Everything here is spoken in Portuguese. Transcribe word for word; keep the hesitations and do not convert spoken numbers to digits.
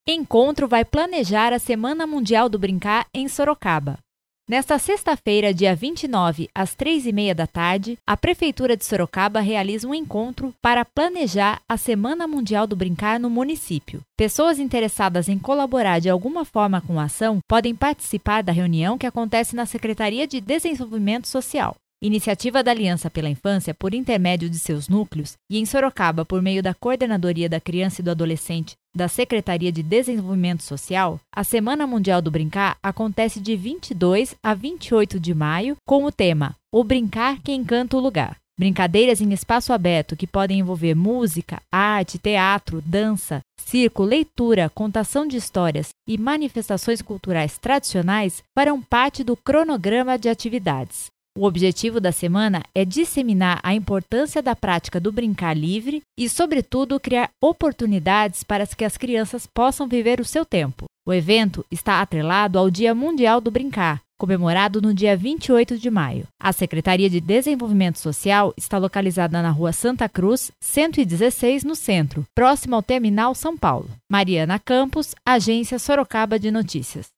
Encontro vai planejar a Semana Mundial do Brincar em Sorocaba. Nesta sexta-feira, dia vinte e nove, às três e meia da tarde, a Prefeitura de Sorocaba realiza um encontro para planejar a Semana Mundial do Brincar no município. Pessoas interessadas em colaborar de alguma forma com a ação podem participar da reunião que acontece na Secretaria de Desenvolvimento Social. Iniciativa da Aliança pela Infância por intermédio de seus núcleos e em Sorocaba por meio da Coordenadoria da Criança e do Adolescente da Secretaria de Desenvolvimento Social, a Semana Mundial do Brincar acontece de vinte e dois a vinte e oito de maio com o tema O Brincar que Encanta o Lugar. Brincadeiras em espaço aberto que podem envolver música, arte, teatro, dança, circo, leitura, contação de histórias e manifestações culturais tradicionais farão parte do cronograma de atividades. O objetivo da semana é disseminar a importância da prática do brincar livre e, sobretudo, criar oportunidades para que as crianças possam viver o seu tempo. O evento está atrelado ao Dia Mundial do Brincar, comemorado no dia vinte e oito de maio. A Secretaria de Desenvolvimento Social está localizada na Rua Santa Cruz, cento e dezesseis, no centro, próximo ao Terminal São Paulo. Mariana Campos, Agência Sorocaba de Notícias.